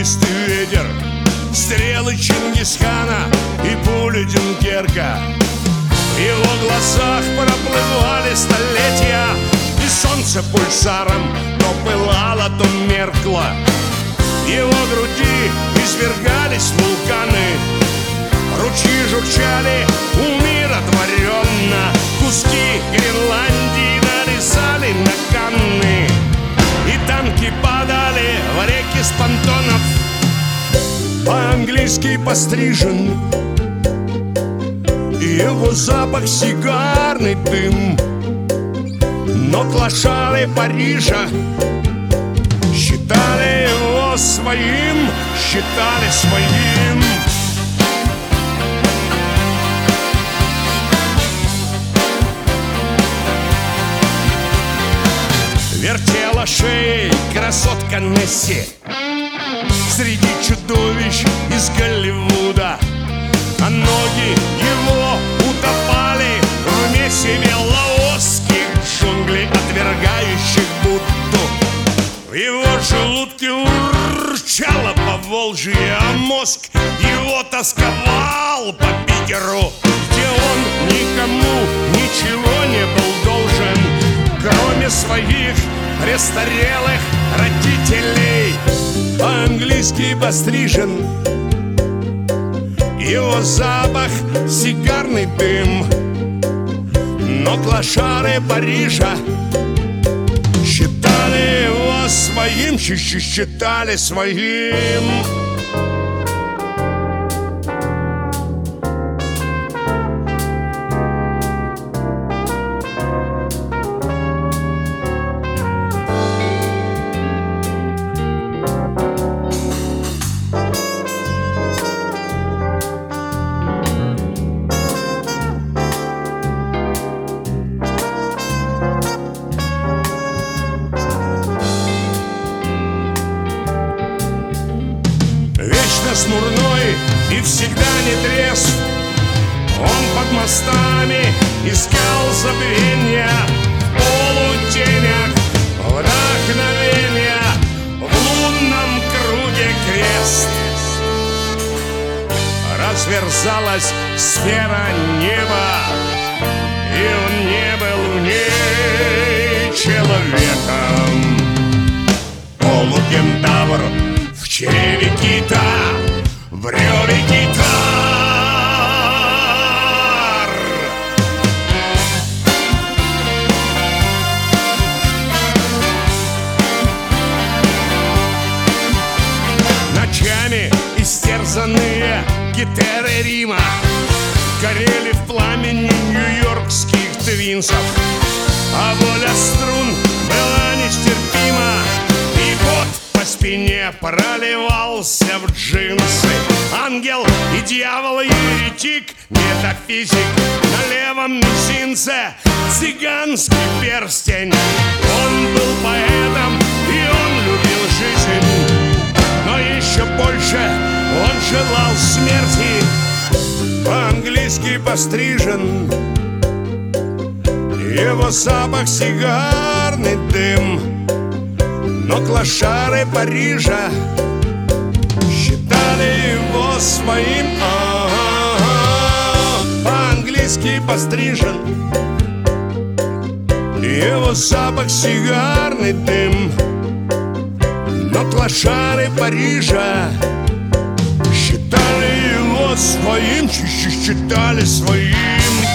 чистый ветер, стрелы Чингисхана и пули Дюнкерка. В его глазах проплывали столетия, и солнце пульсаром то пылало, то меркло. В его груди извергались вулканы, ручьи журчали умиротворенно, куски Гренландии нарезали на Канны, и танки падали в реки с понтонов. По-английски пострижен, его запах сигарный дым, но клошары Парижа считали его своим, считали своим. Вертела шеей красотка Несси среди чудовищ из Голливуда, а ноги его утопали в месиве лаосских джунглей, отвергающих Будду. В его желудке урчало Поволжье, а мозг его тосковал по Питеру, где он никому ничего не был должен, кроме своих престарелых родителей. По-английски пострижен, его запах сигарный дым, но клошары Парижа считали его своим, считали своим. Смурной и всегда нетрезв, он под мостами искал забвенья, в полутенях вдохновения, в лунном круге крест. Разверзалась сфера неба, и он не был в ней человеком. Полукентавр в чреве кита, в реве гитар. Ночами истерзанные гитеры Рима горели в пламени нью-йоркских твинсов, а воля струн была нестерпима, и пот по спине проливался в джинсы. Ангел и дьявол, еретик, метафизик, на левом мизинце цыганский перстень. Он был поэтом, и он любил жизнь, но еще больше он желал смерти. По-английски пострижен, его запах сигарный дым, но клошары Парижа считали его своим. По-английски пострижен, его запах сигарный дым, но клошары Парижа считали его своим, считали своим.